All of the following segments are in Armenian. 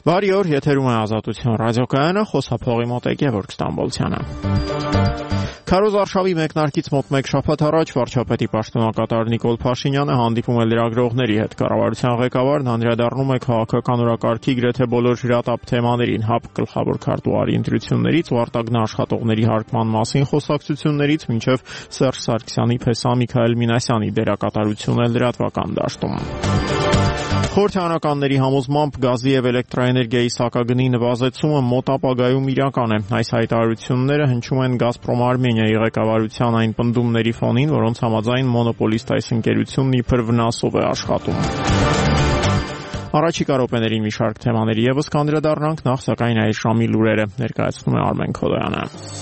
Բարի օր, եթերում է Ազատություն ռադիոկայանը, խոսափողի մոտ է Գևորգ Ստամբոլցյանը։ Քարոզ Արշավի մեկնարկից մոտ մեկ շաբաթ առաջ վարչապետի պաշտոնակատար Նիկոլ Փաշինյանը հանդիպում է լրագրողների հետ։ Կառավարության ղեկավարն անդրադառնում է քաղաքական օրակարգի գրեթե բոլոր հրատապ թեմաներին, ՀԱՊ գլխավոր քարտուղարի ընտրություններից ու արտագնա աշխատողների հարկման մասին խոսակցություններից մինչև Սերժ Սարգսյանի փեսա Միքայել Մինասյանի դերակատարությունը լրատվական դաշտում։ Խորհրդարանականների համոզմամբ գազի եւ էլեկտրաէներգիայի սակագնի նվազեցումը մոտ ապագայում իրական է։ Այս հայտարարությունները հնչում են Գազպրոմ Արմենիայի ղեկավարության այն պնդումների ֆոնին, որոնց համաձայն մոնոպոլիստ այս ընկերությունն իբր վնասով է աշխատում։ Առաջիկա րոպեներին մի շարք թեմաների եւս կանդրադառնանք, նախ սակայն այս ժամի լուրերը ներկայացնում է Արմեն Քոդոյանը։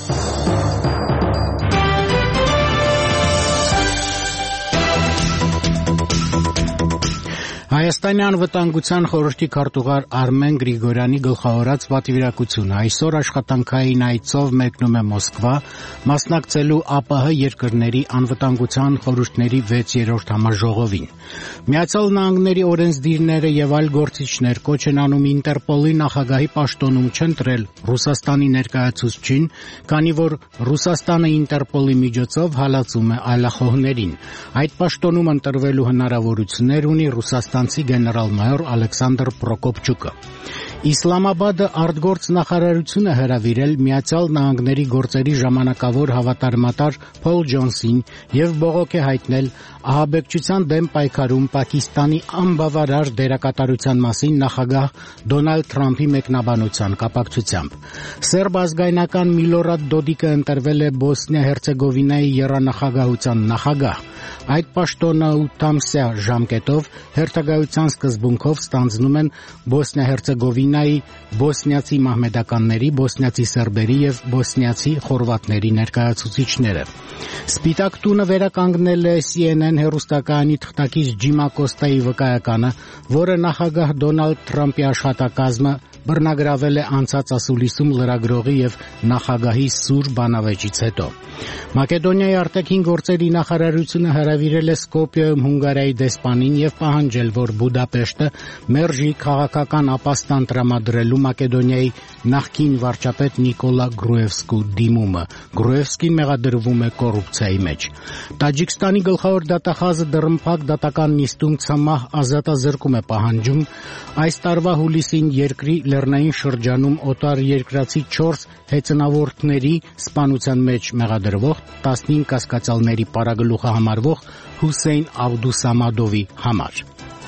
Հայաստանի անվտանգության խորհրդի քարտուղար Արմեն Գրիգորյանի գլխավորած պատվիրակությունը այսօր աշխատանքային այցով մեկնում է Մոսկվա, մասնակցելու ԱՊՀ երկրների անվտանգության խորհուրդների 6-րդ համաժողովին։ Միացյալ Նահանգների օրենսդիրները եւ այլ գործիչներ կոչ են անում Ինտերպոլի նախագահի պաշտոնում չընտրել Ռուսաստանի ներկայացուցչին, քանի որ Ռուսաստանը Ինտերպոլի միջոցով հալածում է այլախոհներին։ Այդ պաշտոնում ընտրվելու հնարավորություններ ունի Ռուսաստանցի գեներալ-մայոր Ալեքսանդր Պրոկոպչուկը։ Իսլամաբադը արտգործ նախարարությունը հրավիրել Միացյալ Նահանգների գործերի ժամանակավոր հավատարմատար Փոլ Ջոնսին եւ բողոք է հայտնել ահաբեկչության դեմ պայքարում Պակիստանի անբավարար դերակատարության մասին նախագահ Դոնալդ Թրամփի մեկնաբանության կապակցությամբ։ Սերբ ազգայնական Միլորադ Դոդիկը ընտրվել է Բոսնիա-Հերցեգովինայի եռանախագահության նախագահ։ Այդ պաշտոնը 8 ամսյա ժամկետով հերթագայության սկզբունքով ստանձնում են Բոսնիա-Հերցեգովինայի բոսնիացի մահմեդականների, բոսնիացի սերբերի եւ բոսնիացի խորվաթների ներկայացուցիչները։ Սպիտակ տունը վերականգնել է CNN հեռուստակայանի թղթակից Ջիմ Ակոստայի վկայականը, որը նախագահ Դոնալդ Թրամփի աշխատակազմը բռնագրավել է անցած ասուլիսում լրագրողի եւ նախագահի սուր բանավեճից հետո։ Մակեդոնիայի արտաքին գործերի նախարարությունը հրավիրել է Սկոպիայում Հունգարիայի դեսպանին եւ պահանջել, որ Բուդապեշտը մերժի քաղաքական ապաստան տրամադրելու Մակեդոնիայի նախկին վարչապետ Նիկոլա Գրուևսկու դիմումը։ Գրուևսկին մեղադրվում է կոռուպցիայի մեջ։ Տաջիկստանի գլխավոր դատախազը դռնփակ դատական նիստում ցմահ ազատազրկում է պահանջում այս տարվա հուլիսին երկրի լեռնային շրջանում օտար երկրացի 4 հեծնավորների սպանության մեջ մեղադրվող 15 կասկածյալների պարագլուխը համարվող Հուսեյն Աբդուսամադովի համար։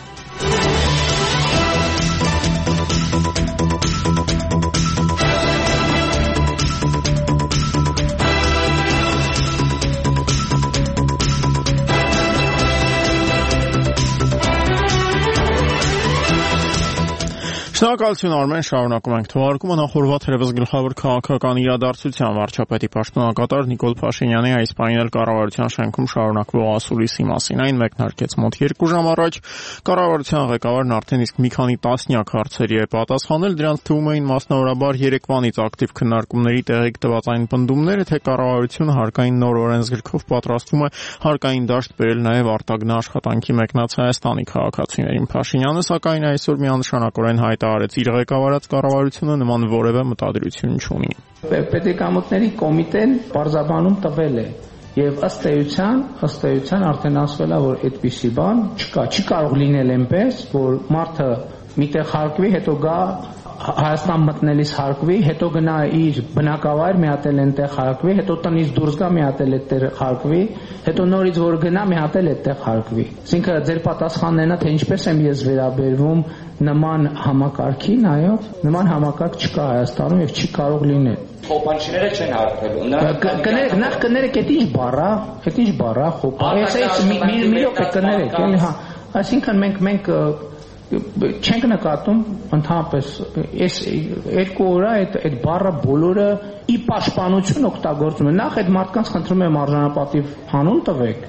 Շնորհակալություն Արմեն, շարունակում ենք թողարկումը նախորդ թերևս գլխավոր քաղաքական իրադարձության վարչապետի պաշտոնակատար Նիկոլ Փաշինյանի այս պահին էլ կառավարության շենքում շարունակվող ասուլիսի մասին այն մեկնարկեց մոտ 2 ժամ առաջ։ Կառավարության ղեկավարն արդեն իսկ մի քանի տասնյակ հարցերի է պատասխանել, դրանց թվում էին մասնավորաբար երեկվանից ակտիվ քննարկումների տեղիք տված այն պնդումները, թե կառավարությունը հարկային նոր օրենսգրքով պատրաստվում է հարկային դաշտ բերել նաև արտագնա աշխատանքի մեկնած Հայաստանի քաղաքացիներին։ Փաշինյանը սակայն այսօր միանշանակորեն հայտարարեց իր ղեկավարած կառավարությունը նման որևէ մտադրություն չունի։ Պետեկամուտների կոմիտեն պարզաբանում տվել է եւ ըստ էության արդեն ասվել է, որ այդպիսի բան չկա, չի կարող լինել այնպես, որ մարդը միտեղ հարկվի, հետո գա Հայաստան մտնելիս հարկվի, հետո գնա իր բնակավայր, մի հատ էլ այնտեղ հարկվի, հետո տնից դուրս գա, մի հատ էլ այդտեղ հարկվի, հետո նորից որ գնա, մի հատ էլ այդտեղ հարկվի։ Այսինքն ձեր պատասխանն է, թե ինչպես եմ ես վերաբերվում նման համակարգին, այո, նման համակարգ չկա Հայաստանում եւ չի կարող լինել։ Խոպանչիները չեն հարկվելու։ Նախ կներեք, այդ ինչ բառա, խոպան։ Այս մի րոպե կներեք, էլի հա։ Այսինքն մենք չենք նկատում ընդհանրապես այս 2 օր այդ բառը բոլորը ի պաշտպանություն օգտագործում են։ Նախ այդ մարդկանց խնդրում եմ արժանապատիվ հանուն տվեք,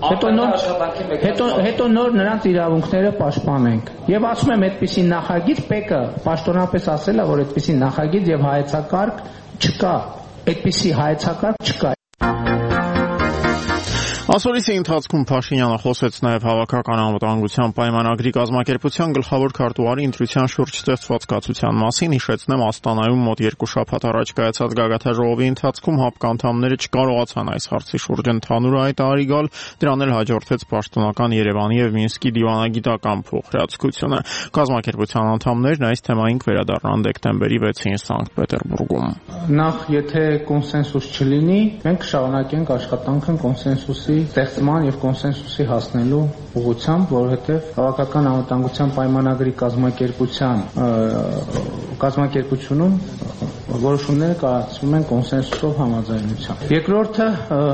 հետո նոր նրանց իրավունքները պաշտպանենք։ Եվ ասում եմ, այդպիսի նախագիծ ՊԵԿ-ը պաշտոնապես ասել է, որ այդպիսի նախագիծ եւ հայեցակարգ չկա, այդպիսի հայեցակարգ չկա։ Ասորիսի ընթացքում Փաշինյանը խոսեց նաև հավաքական անվտանգության պայմանագրի կազմակերպության գլխավոր քարտուղարի ընտրության շուրջ ստեղծված կացության մասին, հիշեցնեմ Աստանայում մոտ 2 շաբաթ առաջ կայացած գագաթնաժողովի ընթացքում ՀԱՊԿ անդամները չկարողացան այս հարցի շուրջ ընդհանուր հայտարարի գալ, դրան էլ հաջորդեց պաշտոնական Երևանի եւ Մինսկի դիվանագիտական փոխհրաձգությունը։ Կազմակերպության անդամներն այս թեմային կվերադառնան դեկտեմբերի 6-ին Սանկտ Պետերբուրգում։ Նախ եթե կոնսենսուս չլինի, մենք կշարունակենք աշխատանքը կոնսենսուսի ստեղծման եւ կոնսենսուսի հասնելու ուղղությամբ, որովհետեւ հավաքական անվտանգության պայմանագրի կազմակերպությունում որոշումները կայացվում են կոնսենսուսով համաձայնությամբ։ Երկրորդը,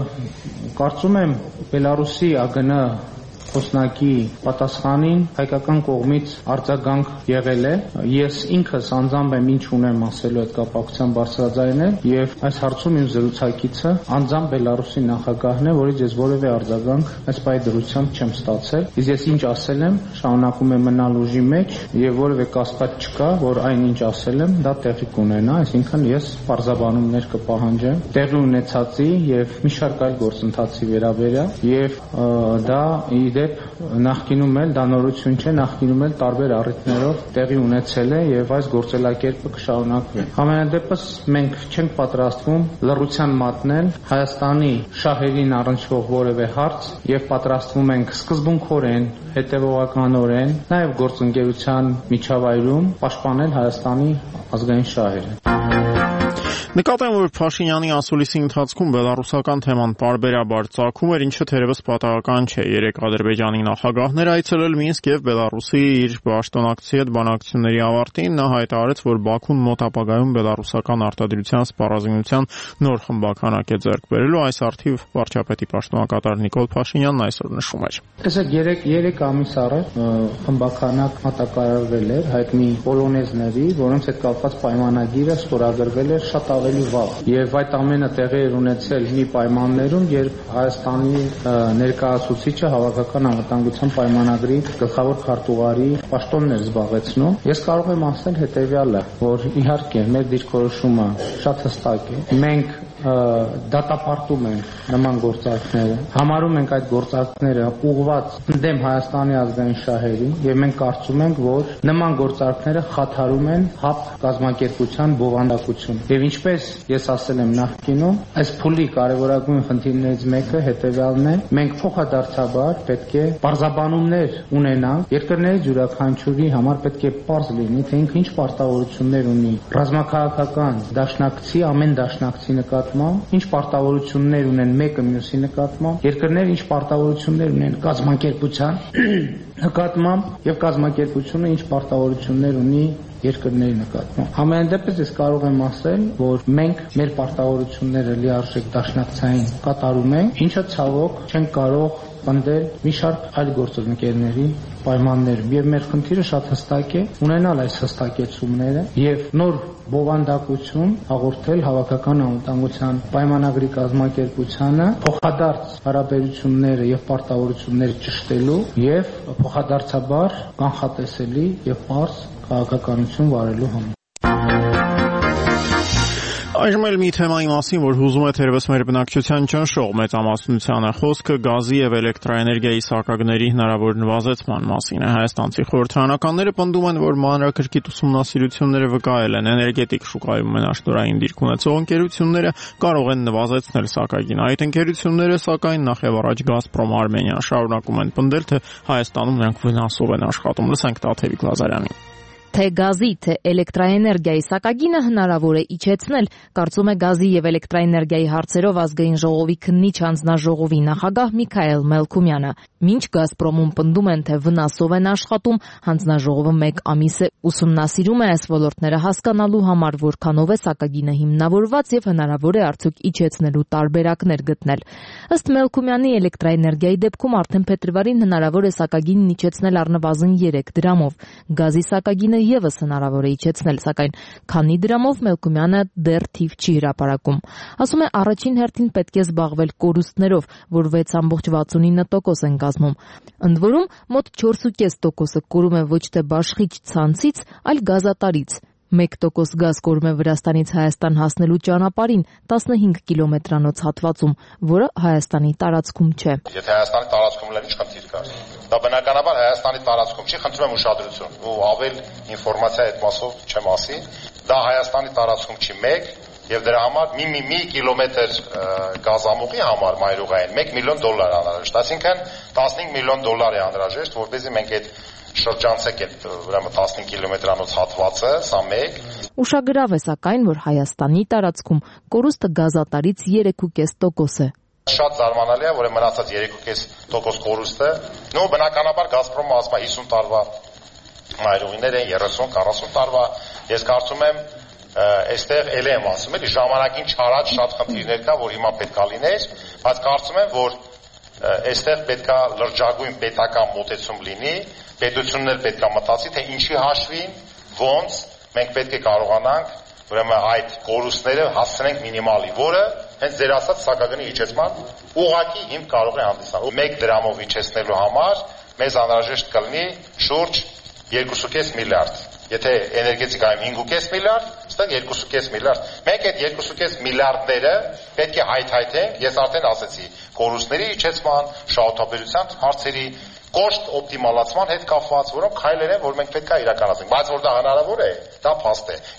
կարծում եմ Բելարուսի ԱԳՆ խոսնակի պատասխանին հայկական կողմից արձագանք եղել է։ Ես ինքս անձամբ եմ ինչ ունեմ ասելու այդ կապակցությամբ բարձրաձայնել եւ այս հարցում իմ զրուցակիցը անձամբ Բելարուսի նախագահն է, որից ես որևէ արձագանք այս պայդրությամբ չեմ ստացել։ Իսկ ես ինչ ասել եմ, շարունակում եմ մնալ ուժի մեջ եւ որևէ կասկած չկա, որ այն ինչ ասել եմ, դա տեղի կունենա, այսինքն ես պարզաբանումներ կպահանջեմ տեղի ունեցածի եւ մի շարք այլ գործընթացի վերաբերյալ եւ դա նախկինում էլ դա նորություն չէ, նախկինում էլ տարբեր առիթներով տեղի ունեցել է եւ այս գործելակերպը կշարունակվի։ Համենայնդեպս մենք չենք պատրաստվում լռության մատնել Հայաստանի շահերին առնչվող որևէ հարց եւ պատրաստվում ենք սկզբունքորեն, հետեւողականորեն, նաեւ գործընկերության միջավայրում պաշտպանել Հայաստանի ազգային շահերը։ Նկատեմ, որ Փաշինյանի ասուլիսի ընթացքում բելարուսական թեման պարբերաբար ծագում էր, ինչը թերևս պատահական չէ։ Երեք Ադրբեջանի նախագահներ այցելել Մինսկ եւ Բելարուսի իր պաշտոնակցի հետ բանակցությունների ավարտին նա հայտարարեց, որ Բաքուն մոտ ապագայում բելարուսական արտադրության սպառազինության նոր խմբականակ է ձեռք բերելու։ Այս արդիվ վարչապետի պաշտոնակատար Նիկոլ Փաշինյանն այսօր նշում էր։ Տեսեք, 3 ամիս առաջ խմբականակ մատակարարվել էր հայտնի պոլոնեզների, որոնց հետ կապված պայմանագիրը ստորագրվել էր շատ ավելի վաղ եւ այդ ամենը տեղի էր ունեցել մի պայմաններում, երբ Հայաստանի ներկայացուցիչը հավաքական անվտանգության պայմանագրի գլխավոր քարտուղարի պաշտոնն էր զբաղեցնում։ Ես կարող եմ ասել հետեւյալը, որ իհարկե մեր դիրքորոշումը շատ հստակ է։ Մենք դատապարտում ենք նման գործարքները, համարում ենք այդ գործարքները ուղղված դեմ Հայաստանի ազգային շահերին եւ մենք կարծում ենք, որ նման գործարքները խաթարում են ՀԱՊԿ կազմակերպության բովանդակություն։ Եվ ինչպես ես ասել եմ նախկինում, այս փուլի կարևորագույն խնդիրներից մեկը հետեւյալն է. մենք փոխադարձաբար պետք է պարզաբանումներ ունենանք, երկրների յուրաքանչյուրի համար պետք է պարզ լինի, թե ինքը ինչ պարտավորություններ ունի ռազմաքաղաքական դաշնակցի, ամեն դաշնակցի նկատմամբ, ինչ պարտավորություններ ունեն մեկը մյուսի նկատմամբ, երկրները ինչ պարտավորություններ ունեն կազմակերպության նկատմամբ եւ կազմակերպությունը ինչ պարտավորություններ ունի երկրների նկատմամբ։ Համենայնդեպս ես կարող եմ ասել, որ մենք մեր պարտավորությունները լիարժեք դաշնակցային կատարում ենք, ինչը ցավոք չենք կարող պնդել մի շարք այլ գործընկերների պայմաններում եւ մեր խնդիրը շատ հստակ է ունենալ այս հստակեցումները եւ նոր բովանդակություն հաղորդել հավաքական անվտանգության պայմանագրի կազմակերպությանը փոխադարձ հարաբերությունները եւ պարտավորությունները ճշտելու եւ փոխադարձաբար կանխատեսելի եւ պարզ քաղաքականություն վարելու համար։ Այժմ էլ մի թեմայի մասին, որ հուզում է թերևս մեր բնակչության ճնշող մեծամասնությանը, խոսքը գազի եւ էլեկտրաէներգիայի սակագների հնարավոր նվազեցման մասին է։ Հայաստանցի խորհրդարանականները պնդում են, որ մանրակրկիտ ուսումնասիրությունները վկայել են էներգետիկ շուկայում մենաշնորհային դիրք ունեցող ընկերությունները կարող են նվազեցնել սակագին։ Այդ ընկերությունները, սակայն, նախ եւ առաջ Գազպրոմ Արմենիան շարունակում են պնդել, թե Հայաստանում նրանք վնասով են աշխատում։ Լսենք Տաթևիկ Լազարյանին։ Թե գազի, թե էլեկտրաէներգիայի սակագինը հնարավոր է իջեցնել, կարծում է գազի եւ էլեկտրաէներգիայի հարցերով ազգային ժողովի քննիչ հանձնաժողովի նախագահ Միքայել Մելքումյանը։ Մինչ Գազպրոմում պնդում են, թե վնասով են աշխատում, հանձնաժողովը 1 ամիս է ուսումնասիրում է այս ոլորտները հասկանալու համար, որքանով է սակագինը հիմնավորված եւ հնարավոր է արդյոք իջեցնելու տարբերակներ գտնել։ Ըստ Մելքումյանի, էլեկտրաէներգիայի դեպքում արդեն փետրվարին հնարավոր է սակագինն իջեցնել առնվազն 3 դրամով։ Գազի սակագինը եւս հնարավոր է իջեցնել, սակայն քանի դրամով Մելքումյանը դեռ թիվ չի հրապարակում։ Ասում է, առաջին հերթին պետք է զբաղվել կորուստներով, որ 6.69% են կազմում։ Ընդ որում, մոտ 4.5%-ը կորում է ոչ թե բաշխիչ ցանցից, այլ գազատարից։ 1% գազ կորում է Վրաստանից Հայաստան հասնելու ճանապարհին 15 կիլոմետրանոց հատվածում, որը Հայաստանի տարածքում չէ։ Եթե Հայաստանի տարածքում լեն, ինչ խնդիր կա։ Դա բնականաբար Հայաստանի տարածքում չի, խնդրում եմ ուշադրություն։ Ու ավել ինֆորմացիա այդ մասով չեմ ասի։ Դա Հայաստանի տարածքում չի 1 եւ դրա համար մի կիլոմետր գազամուղի համար մայրուղային $1 միլիոն անհրաժեշտ։ Այսինքն $15 միլիոն է անհրաժեշտ, որպեսզի մենք այդ շրջանցեք այդ ուրեմն 15 կիլոմետրանոց հատվածը, սա 1։ Ուշագրավ է սակայն, որ Հայաստանի տարածքում կորուստը գազատարից 3.5% է։ Շատ զարմանալի է, որ մնացած 3.5% կորուստը, նո բնականաբար Գազպրոմը ասում է 50 տարվա մայրուղիներ են, 30-40 տարվա։ Ես կարծում եմ այստեղ էլ եմ ասում, էլի ժամանակին չարած շատ խնդիրներ կա, որ հիմա պետք է լիներ, բայց կարծում եմ, որ այստեղ պետք է լրջագույն պետական մոտեցում լինի, պետություններ պետք է մտածի, թե ինչի հաշվին, ոնց մենք պետք է կարողանանք ուրեմն այդ կորուստները հասցնենք մինիմալի, որը հենց ձեր ասած սակագնի իջեցման ուղղակի հիմք կարող է հանդիսանալ։ 1 դրամով իջեցնելու համար մեզ անհրաժեշտ կլինի շուրջ 2.5 միլիարդ։ Եթե էներգետիկայում 5.5 միլիարդ, ստեղ 2.5 միլիարդ։ Մենք այդ 2.5 միլիարդները պետք է հայթայթենք, ես արդեն ասեցի, կորուստների իջեցման, շահութաբերության հարցերի, կոշտ օպտիմալացման հետ կապված, որոնք քայլեր են, որ մենք պետք է իրականացնենք, բայց որ դա հնարավոր է, դա փաստ է։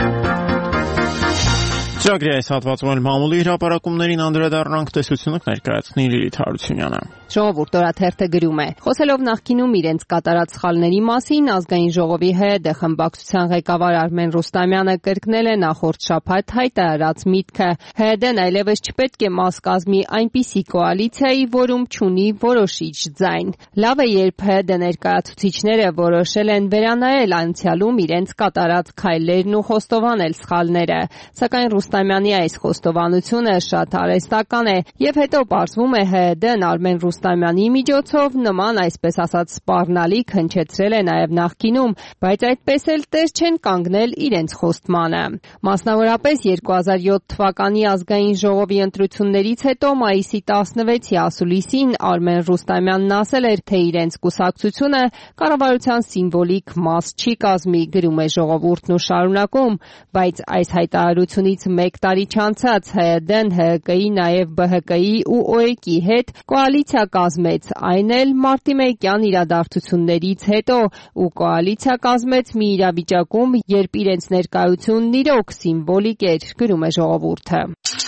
Ծրագրի այս հատվածում էլ մամուլի հրապարակումներին անդրադառնանք, տեսությունը ներկայացնի Լիլիթ Հարությունյանը։ Ժողովուրդ օրաթերթը գրում է. Խոսելով նախկինում իրենց կատարած սխալների մասին, ազգային ժողովի ՀԴ խմբակցության ղեկավար Արմեն Ռուստամյանը կրկնել է նախորդ շաբաթ հայտարարած միտքը. ՀԴ-ն այլևս չպետք է մաս կազմի այնպիսի կոալիցիայի, որում չունի որոշիչ ձայն։ Լավ է, երբ ՀԴ ներկայացուցիչները որոշել են վերանայել անցյալում իրենց կատարած քայլերն ու խոստովանել սխալները, սակայն Ռուստամյանի այս խոստովանությունը շատ արհեստական է եւ հետո պարզվում է ՀԴ-ն Արմեն Ռուստամյանի միջոցով նման այսպես ասած սպառնալիք հնչեցրել է նաեւ նախկինում, բայց այդպես էլ տես չեն կանգնել իրենց խոստմանը։ Մասնավորապես 2007 թվականի ազգային ժողովի ընտրություններից հետո մայիսի 16-ի ասուլիսին Արմեն Ռուստամյանն ասել էր, թե իրենց կուսակցությունը կառավարության սիմվոլիկ մաս չի կազմի, գրում է Ժողովուրդն ու շարունակում, բայց այս հայտարարությունից 1 տարի չանցած ՀԴ-ն ՀԿ-ի, նաև ԲՀԿ-ի ու ՕԵԿ-ի հետ կոալիցիա կազմեց, այն էլ մարտիմեկյան իրադարձություններից հետո, ու կոալիցիա կազմեց մի իրավիճակում, երբ իրենց ներկայությունն իրոք սիմվոլիկ էր, գրում է Ժողովուրդը։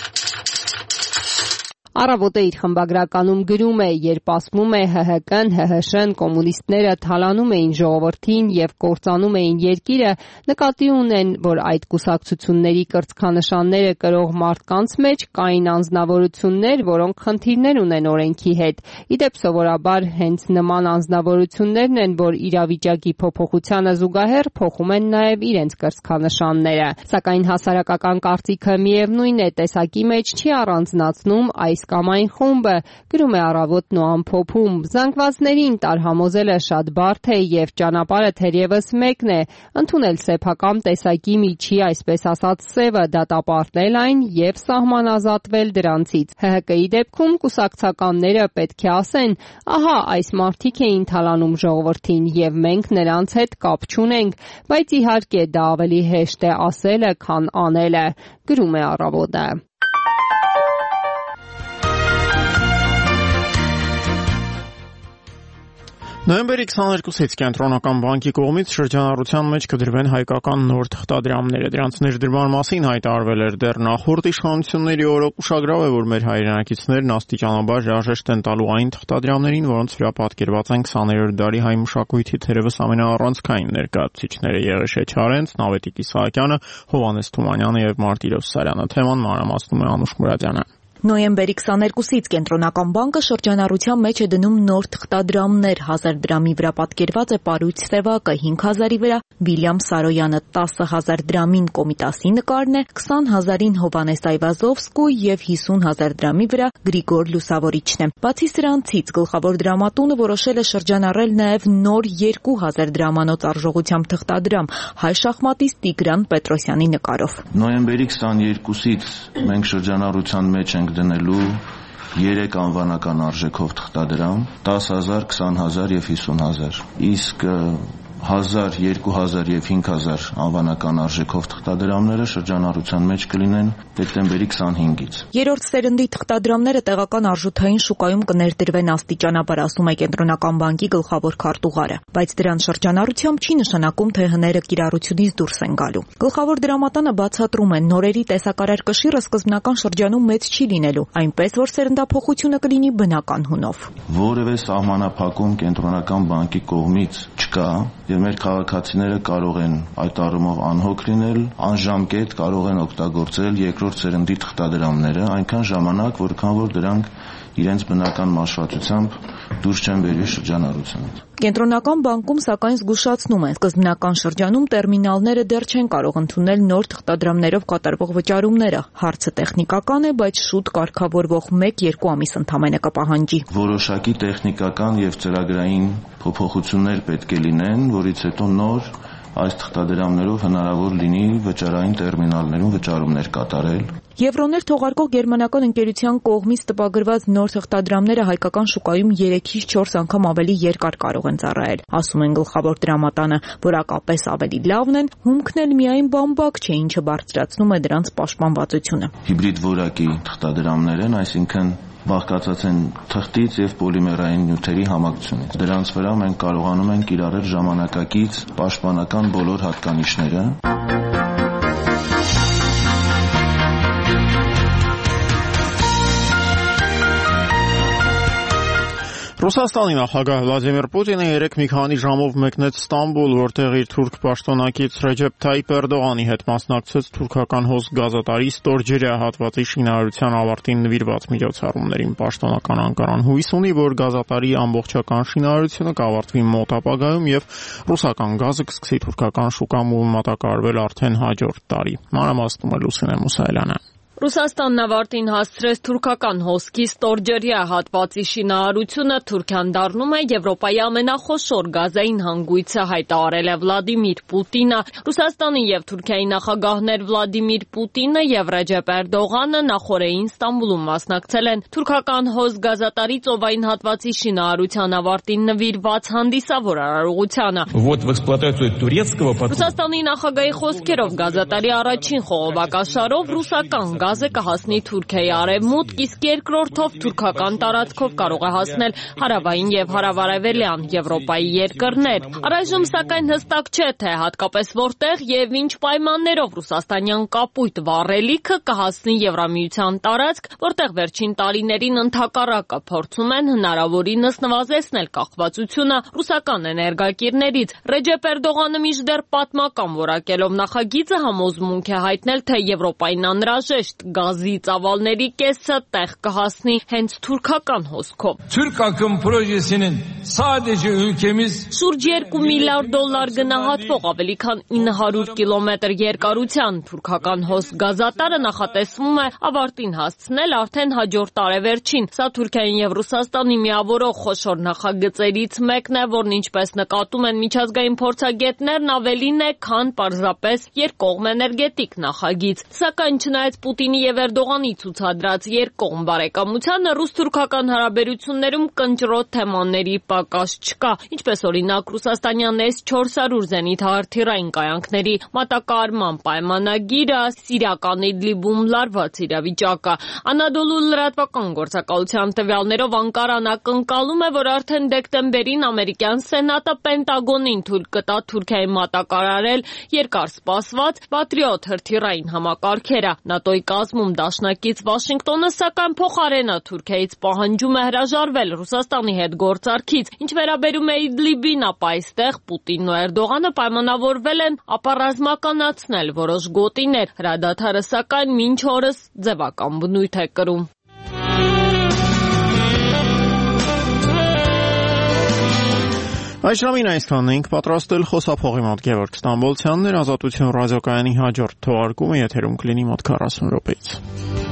Առավոտը իր խմբագրականում գրում է, երբ ասվում է ՀՀԿ-ն, ՀՀՇ-ն, կոմունիստները թալանում էին ժողովրդին եւ կործանում էին երկիրը, նկատի ունեն, որ այդ կուսակցությունների կրծքանշանները կրող մարդկանց մեջ կային անձնավորություններ, որոնք խնդիրներ ունեն օրենքի հետ։ Իդեպ սովորաբար հենց նման անձնավորություններն են, որ իրավիճակի փոփոխությանը զուգահեռ փոխում են նաեւ իրենց կրծքանշանները։ Սակայն հասարակական կարծիքը միևնույն է, տեսակի մեջ չի առանձնացնում այս կամ այն խումբը, գրում է Առավոտն ու ամփոփում։ Զանգվածներին տարհամոզելը շատ բարդ է եւ ճանապարհը թերևս մեկն է, ընդունել սեփական տեսակի միջի, այսպես ասած, սևը, դատապարտել այն եւ սահմանազատվել դրանցից։ ՀՀԿ-ի դեպքում կուսակցականները պետք է ասեն, ահա այս մարդիկ էին թալանում ժողովրդին եւ մենք նրանց հետ կապ չունենք, բայց իհարկե դա ավելի հեշտ է ասելը, քան անելը, գրում է Առավոտը։ Նոյեմբերի 22-ից Կենտրոնական բանկի կողմից շրջանառության մեջ կդրվեն հայկական նոր թղթադրամները։ Դրանց ներդրման մասին հայտարարվել էր դեռ նախորդ իշխանությունների օրը։ Ուշագրավ է, որ մեր հայրենակիցներն աստիճանաբար հրաժեշտ են տալու այն թղթադրամներին, որոնց վրա պատկերված են 20-րդ դարի հայ մշակույթի թերևս ամենաառանցքային ներկայացուցիչները Եղեշե Չարենց, Նավետիկ Իսահակյանը, Հովհաննես Թումանյանը եւ Մարտիրոս Սարյանը։ Թեման մանրամասնում է Անուշ Մուրադյանը։ Նոյեմբերի 22-ից Կենտրոնական բանկը շրջանառության մեջ է դնում նոր թղթադրամներ, 1000 դրամի վրա պատկերված է Պարույց Սևակը, 5000-ի վրա Վիլյամ Սարոյանը, 10000 դրամին Կոմիտասի նկարն է, 20000-ին Հովհաննես Այվազովսկու եւ 50000 դրամի վրա Գրիգոր Լուսավորիչն է։ Բացի սրանցից գլխավոր դրամատունը որոշել է շրջանառել նաեւ նոր 2000 դրամանոց արժողությամբ թղթադրամ հայ շախմատիստ Տիգրան Պետրոսյանի նկարով։ Նոյեմբերի 22-ից մենք շրջանառության մեջ ենք դնելու 3 անվանական արժեքով թղթադրամ, 10000, 20000 եւ 50000։ Իսկ 1000, 2000 եւ 5000 անվանական արժեքով թղթադրամները շրջանառության մեջ կլինեն դեկտեմբերի 25-ից։ Երրորդ սերնդի թղթադրամները տեղական արժութային շուկայում կներդրվեն աստիճանաբար, ասում է Կենտրոնական բանկի գլխավոր քարտուղարը, բայց դրան շրջանառությամբ չի նշանակում, թե հները կիրառությունից դուրս են գալու։ Գլխավոր դրամատանը բացատրում է, նորերի տեսակարար կշիռը սկզբնական շրջանում մեծ չի լինելու, այնպես որ սերնդափոխությունը կլինի բնական հունով։ Որևէ սահմանափակում Կենտրոնական բանկի կողմից չկա եւ մեր քաղաքացիները կարող են այդ առումով անհոգ լինել, անժամկետ կարող են օգտագործել երկրորդ սերնդի թղթադրամները այնքան ժամանակ, որքան որ դրանք իրենց բնական մաշվածությամբ դուրս չեն բերվի շրջանառությունից։ Կենտրոնական բանկում սակայն զգուշացնում են, սկզբնական շրջանում տերմինալները դեռ չեն կարող ընդունել նոր թղթադրամներով կատարվող վճարումները։ Հարցը տեխնիկական է, բայց շուտ կարգավորվող 1-2 ամիս ընդամենը կպահանջի։ Որոշակի տեխնիկական եւ ծրագրային փոփոխություններ պետք է լինեն, որից հետո նոր այս թղթադրամներով հնարավոր լինի վճարային տերմինալներում վճարումներ կատարել։ Եվրոներ թողարկող գերմանական ընկերության կողմից տպագրված նոր թղթադրամները հայկական շուկայում 3-ից 4 անգամ ավելի երկար կարող են ծառայել, ասում են գլխավոր դրամատանը, որակապես ավելի լավն են, հումքն էլ միայն բամբակ չէ, ինչը բարձրացնում է դրանց պաշտպանվածությունը։ Հիբրիդ որակի թղթադրամներ են, այսինքն բաղկացած են թղթից եւ պոլիմերային նյութերի համակցությունից։ Դրանց վրա մենք կարողանում ենք կիրառել ժամանակակից պաշտպանական բոլոր հատկանիշները։ Ռուսաստանի նախագահ Վլադիմիր Պուտինը երեկ մի քանի ժամով մեկնեց Ստամբուլ, որտեղ իր թուրք պաշտոնակից Ռեջեփ Թայիփ Էրդողանի հետ մասնակցեց թուրքական հոսք գազատարի ստորջրյա հատվածի շինարարության ավարտին նվիրված միջոցառումներին։ Պաշտոնական Անկարան հույս ունի, որ գազատարի ամբողջական շինարարությունը կավարտվի մոտ ապագայում եւ ռուսական գազը կսկսի թուրքական շուկայում մատակարարվել արդեն հաջորդ տարի։ Մանրամասնում է Լուսինե Մուսայելյանը։ Ռուսաստանն ավարտին հասցրեց թուրքական հոսքի ստորջրյա հատվածի շինարարությունը, Թուրքիան դառնում է Եվրոպայի ամենախոշոր գազային հանգույցը, հայտարարել է Վլադիմիր Պուտինը։ Ռուսաստանի եւ Թուրքիայի նախագահներ Վլադիմիր Պուտինը եւ Ռեջեփ Էրդողանը նախորդին Ստամբուլում մասնակցել են թուրքական հոսք գազատարի ծովային հատվածի շինարարության ավարտին նվիրված հանդիսավոր արարողությանը։ Ռուսաստանի նախագահի խոսքերով գազատարի առաջին խողովակաշարով ռուսական գազը կհասնի Թուրքիայի արևմուտք, իսկ երկրորդով թուրքական տարածքով կարող է հասնել հարավային եւ հարավարևելյան Եվրոպայի երկրներ։ Առայժմ սակայն հստակ չէ, թե հատկապես որտեղ եւ ինչ պայմաններով ռուսաստանյան կապույտ վառելիքը կհասնի Եվրամիության տարածք, որտեղ վերջին տարիներին ընդհակառակը փորձում են հնարավորինս նվազեցնել կախվածությունը ռուսական էներգակիրներից։ Ռեջեփ Էրդողանը մինչդեռ պատմական որակելով նախագիծը համոզմունք է հայտնել, թե Եվրոպային անհրաժեշտ գազի ծավալների կեսը տեղ կհասնի հենց թուրքական հոսքով։ Շուրջ $2 միլիարդ գնահատվող ավելի քան 900 կիլոմետր երկարության թուրքական հոսք գազատարը նախատեսվում է ավարտին հասցնել արդեն հաջորդ տարեվերջին։ Սա Թուրքիային եւ Ռուսաստանի միավորող խոշոր նախագծերից մեկն է, որն ինչպես նկատում են միջազգային փորձագետներն ավելին է, քան պարզապես երկկողմ էներգետիկ նախագիծ։ Սակայն չնայած Պուտինի եւ Էրդողանի ցուցադրած երկկողմ բարեկամությանը, ռուս-թուրքական հարաբերություններում կնճռոտ թեմաների պակաս չկա, ինչպես օրինակ ռուսաստանյան S-400 զենիթահրթիռային կայանքների մատակարարման պայմանագիրը, սիրիական Իդլիբում լարված իրավիճակը։ Անադոլու լրատվական գործակալության տվյալներով Անկարան ակնկալում է, որ արդեն դեկտեմբերին ամերիկյան սենատը Պենտագոնին թույլ կտա Թուրքիայի մատակարարել երկար սպասված Patriot հրթիռային համակարգերը։ ՆԱՏՕ-ի կազմում դաշնակից Վաշինգտոնը սակայն փոխարենը Թուրքիայից պահանջում է հրաժարվել Ռուսաստանի հետ գործարքից։ Ինչ վերաբերում է Իդլիբին, ապա այստեղ Պուտինն ու Էրդողանը պայմանավորվել են ապառազմականացնել որոշ գոտիներ։ Հրադադարը սակայն մինչ օրս ձևական բնույթ է կրում։ Այս ժամին այսքանն ենք պատրաստել խոսափողի մոտ Գևորգ Ստամբոլցյանն էր, Ազատություն ռադիոկայանի հաջորդ թողարկումը եթերում կլինի մոտ 40 րոպեից։